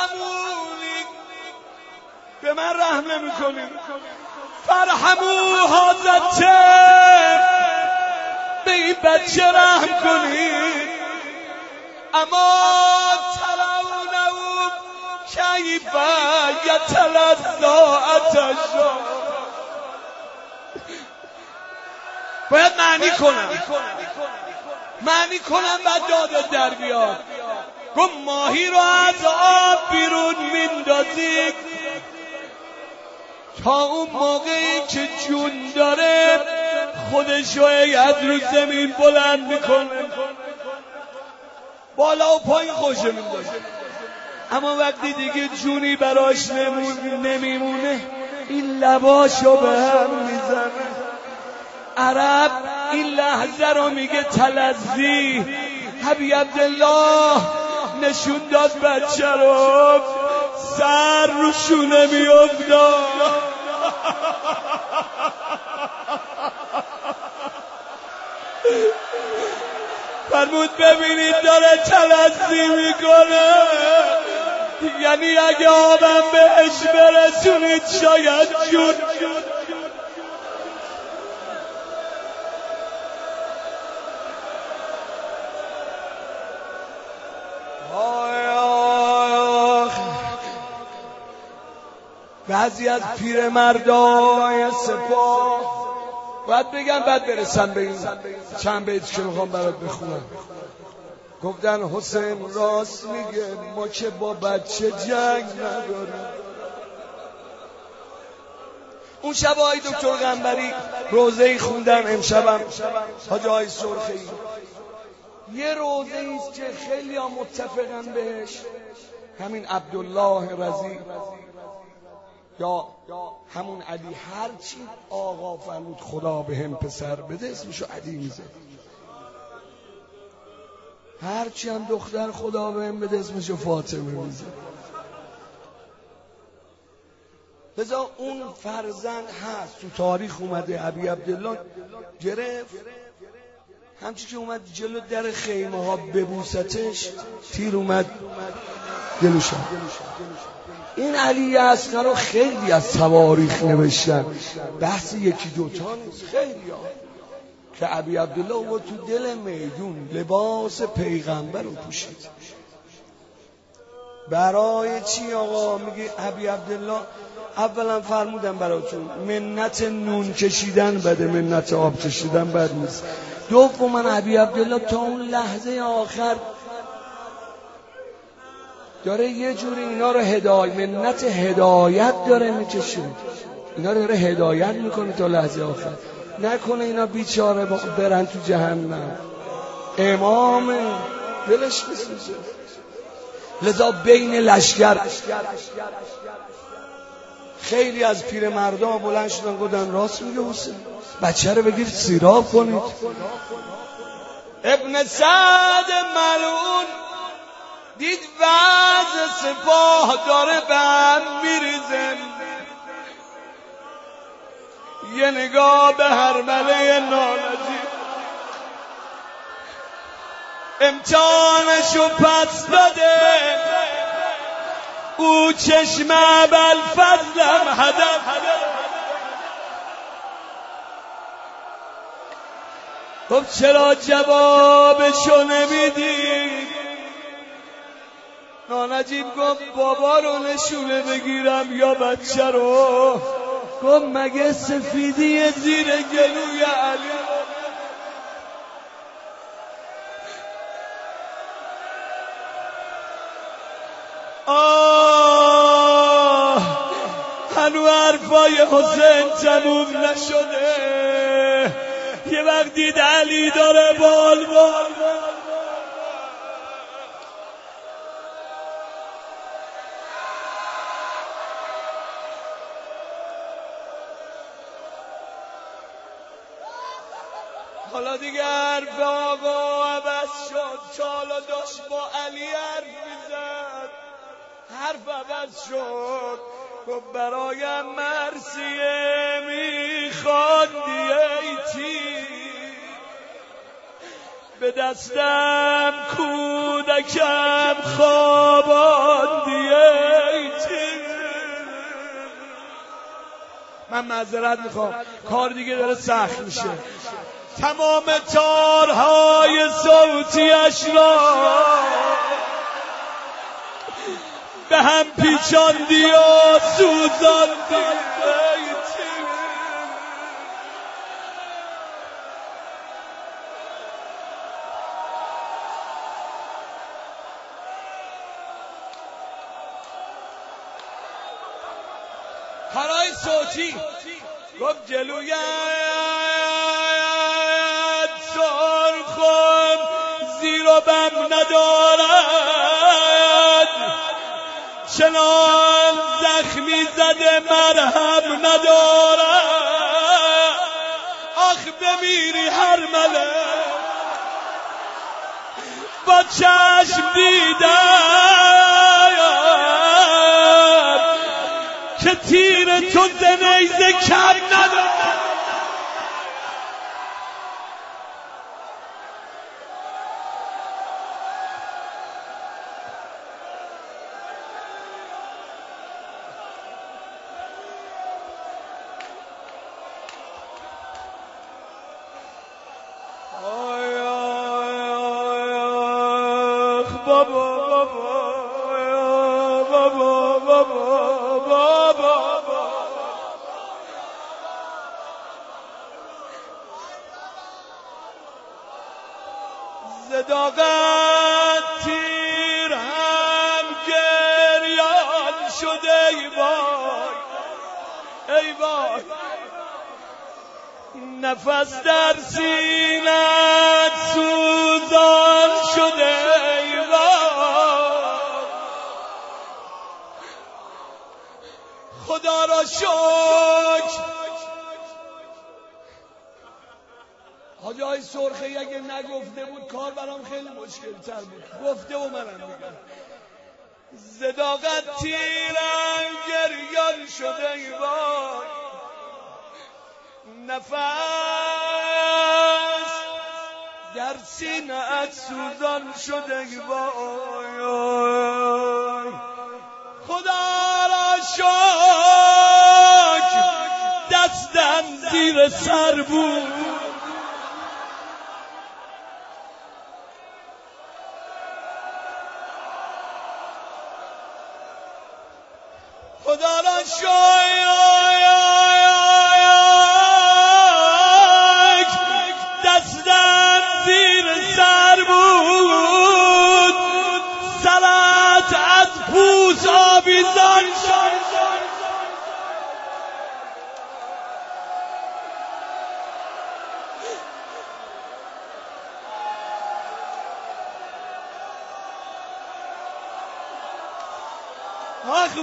فرحمونی، به من رحم نمی کنید، فرحمو حاضرچه، به این بچه رحم کنید. اما ترونه کیف یتلذاتش، باید معنی کنم بعد دادت در بیاد. گفت ماهی رو از آب بیرون میندازید تا اون موقعی که جون داره خودش رو از رو زمین بلند میکنه، بالا و پایین خوشه میندازه. اما وقتی دیگه جونی براش نمیمونه این لباشو به هم میزنه. عرب این لحظه رو میگه تلذی. حبی عبدالله نشون داد بچه رو، سر رو شونه میافتاد. فرمود ببینید داره تلذی میکنه، یعنی اگه آبم بهش برسونید شاید جون. بعضی از پیرمردای سپاه باید بگم بعد برسم به این چند بیت که میخوام برات بخونم. گفتن حسین راست میگه، ما که با بچه جنگ نداریم. اون شب آقای دکتر قنبری روزه‌ای خوندن، امشبم حاج آقای سرخی. یه روزه‌ای است که خیلی ها متفقن بهش، همین عبدالله رضی یا همون علی، هرچی آقا فرمود خدا به هم پسر بده اسمشو علی میزه، هرچی هم دختر خدا به هم بده اسمشو فاطمه میزه. بذار اون فرزند هست تو تاریخ اومده، ابی عبدالله گرفت، همچی که اومد جلو در خیمه ها ببوستش تیر اومد دلشان. این علی اصغر رو خیلی از تواریخ نوشتن، بحث یکی دوتا نیست، خیلی ها که ابی عبدالله اومد تو دل میدون لباس پیغمبر رو پوشید. برای چی آقا؟ میگه ابی عبدالله اولا فرمودم براتون منت نون کشیدن بده، منت آب کشیدن بد نیست. دوما ابی عبدالله تا اون لحظه آخر داره یه جوری اینا رو منت هدایت داره میکشه، اینا رو داره هدایت میکنه تا لحظه آخر، نکنه اینا بیچاره برن تو جهنم. امام دلش بسوزه. لذا بین لشکر خیلی از پیرمردا بلند شدن گفتن راست میگه حسین، بچه رو بگیر سیراب کنید. ابن سعد ملعون دید وضع سپاه داره به هم میریزه، یه نگاه به هرمله نانجیب امتحانشو پس داده، او چشم ابوالفضلم هدف. خب چرا جوابشو نمیدی؟ نانجیب گفت بابا رو نشونه بگیرم یا بچه رو؟ گفت مگه سفیدی زیر گلوی علی؟ هنو حرفای حسین تموم نشده. یه وقت دید علی داره بال حالا دیگه حرف آقا عوض شد، چالا داشت با علی حرف میزد، حرف عوض شد. گفت برایم مرسیه میخواندی ای تیر، به دستم کودک کودکم خواباندیه. من معذرت میخوام، کار دیگه داره سخت میشه. تمام تارهای صوتیش را به هم پیچاندی و سوزاندی. کارهای صوتی گفت جلویت سرخم زیر و بم ندارد، چنان زخمی زده مرهم ندارد. آخ بمیری هر مله با چشم دیدم که تیر تو زنیزه کم ندارد. زداغت تیر هم گریان شده. ای وای ای وای، نفس در سینت سوزان شده. ای وای خدا را شکر. حاجی های سرخی اگه نگفته بود کار برام خیلی مشکل تر بود، گفته و منم میگم. زداغت تیرم گریان شده. ای وای نفس در سینه‌ات سوزان شده. ای وای خدا را شکر دستم زیر سر بود. خدا را شکر دستم زیر سر بود. سرت از پوست آویزان شد. آخ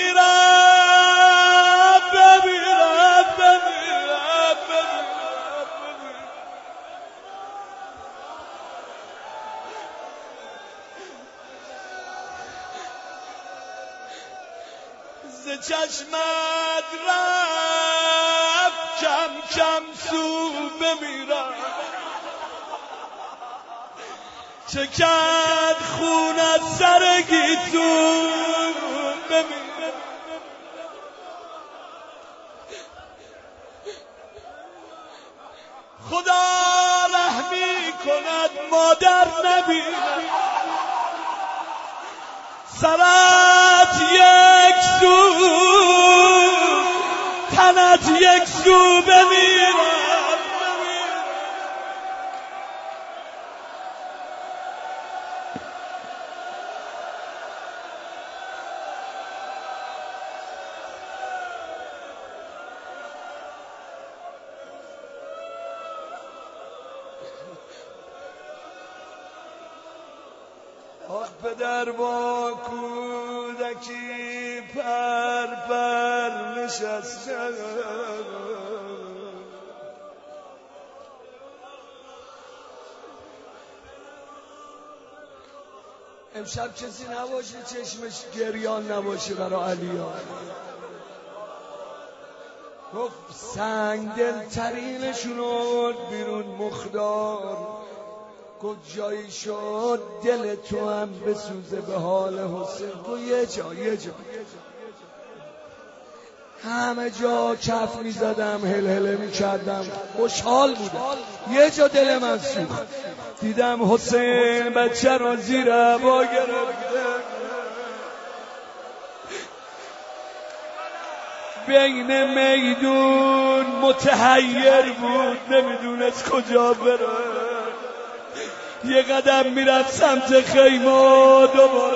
بمیرم بمیرم بمیرم بمیرم. ز چشمت رفت کم کم سو بمیرم. چکد خون از سر گیسون بمیرم. خدا رحمی کند مادر نبینم. سرت یک سو تنت یک سو بمیرم. آخ پدر با کودکی پر پر نشسته. امشب کسی نباشه چشمش گریان نباشه برای علیان. گفت سنگ دل ترینشون آورد بیرون مخدار. کجایی شد دل تو هم بسوزه به حال حسین. گو یه جا همه جا کف میزدم، هلهله میکردم، خوشحال بودم. یه جا دل من سوخت، دیدم حسین بچه رو زیر عبا گرفته، بین میدون متحیر بود، نمیدونست کجا بره. یه قدم میرفت سمت خیمه، دوباره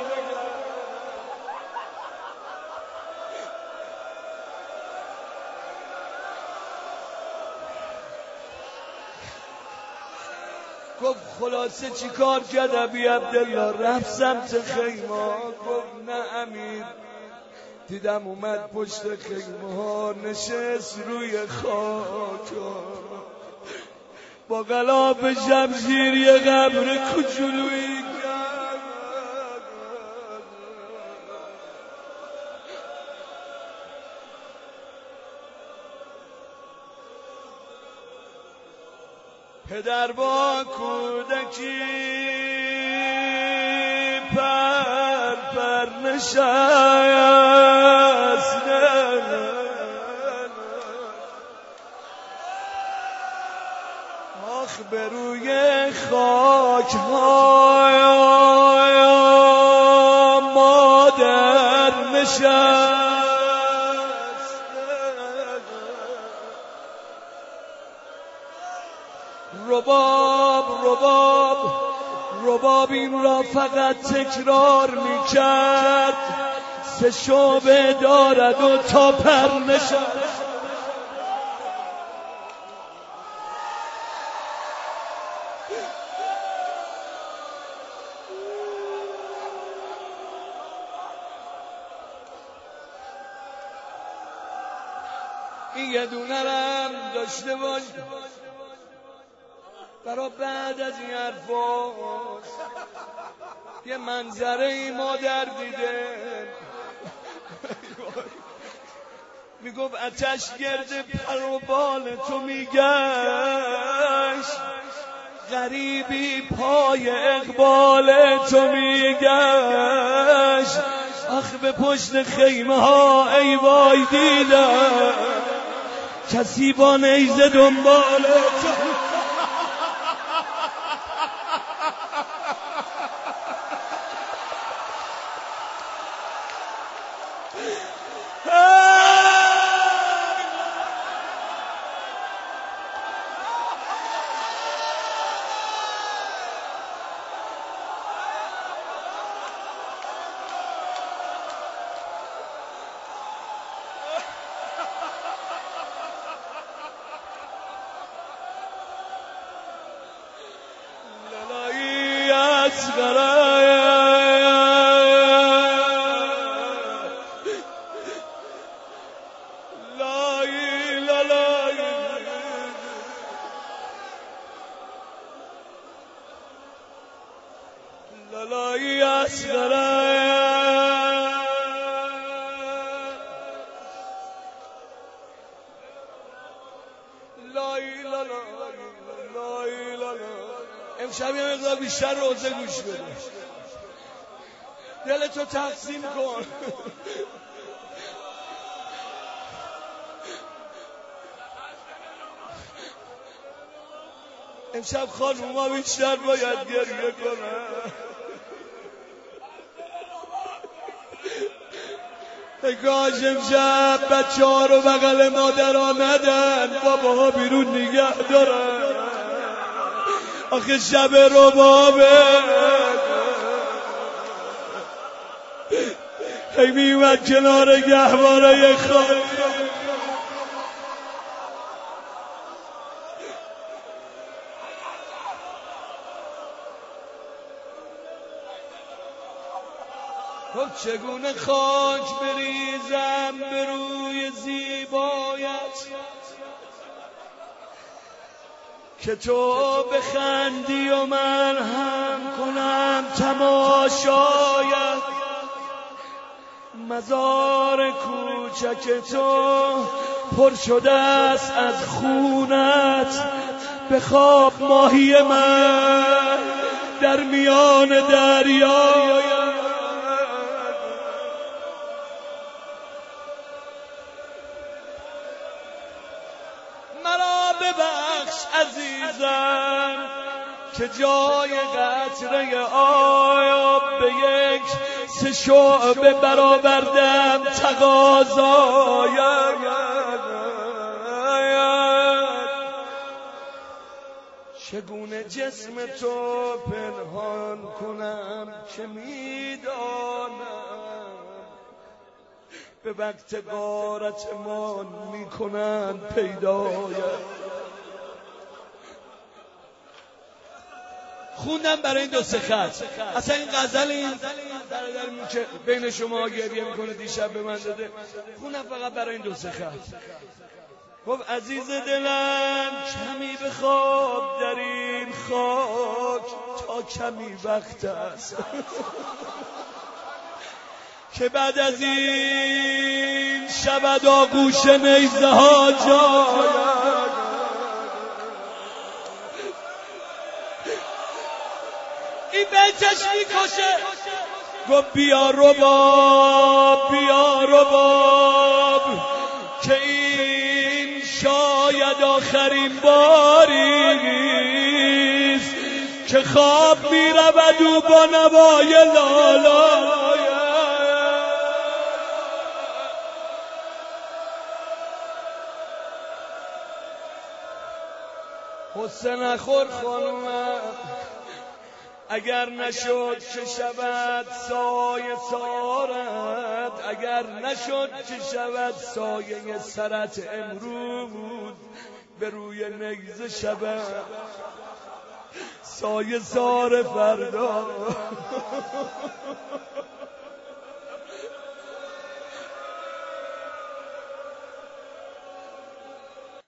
گفت خلاصه چی کار کرد ابی عبدالله؟ رفت سمت خیمه. گفت نه امیر، دیدم اومد پشت خیمه ها نشست روی خاک، با غلاف شمشیر یه قبر کوچولویی کرد. پدر با کودکی پر نشست، آخ به روی خاک های مادر نشست. رباب این را فقط تکرار میکرد، سه شعبه دارد و تا پر نشست. این یه دونه هم داشته باش برای بعد از این حرفاش. یه منظره ای مادر دیده، میگفت آتش گرد پر و بال تو میگشت، غریبی پای اقبال تو میگشت. آخ به پشت خیمه ها ای وای دیدم کسی با نیزه دنبال تو. لالایی اصغره امشب یه مقدار بیشتر روزه گوش بده، دلتو تقسیم کن. امشب خانوما بیشتر باید گریه کنن. کاش امشب بچه ها رو بغل مادرها ندن، بابا ها بیرون نگه دارن. آخه شب ربابه هی میومد کنار گهواره خاک. خب چگونه خاک بریزم به روی زیبایت که تو بخندی و من هم کنم تماشایت. مزار کوچک تو پر شده است از خونت، به خواب ماهی من در میان دریا، مرا ببخش عزیزم که جای قطره آب به یک سه شعبه برآوردم تقاضایم. چگونه جسم تو پنهان کنم که میدانم به وقت غارتمان میکنن پیدایم. خوندم برای این دو سه خط. اصلا این غزل این برادرمون که بین شما گریه میکنه دیشب به من داده، خوندم فقط برای این دو سه خط. خب عزیز دلم کمی بخواب در این خاک تا کمی وقت است که بعد از این شود آغوش نیزه ها جایم. این بیتش میکشه. گفت بیا رباب بیا رباب که این شاید آخرین باریست که خواب میرود او با نوای لالا. قصه نخور خانومم اگر نشد که شود سایه سارت، اگر نشد که شود سایه سرت امروز به روی نیزه شود سایه سار فردا.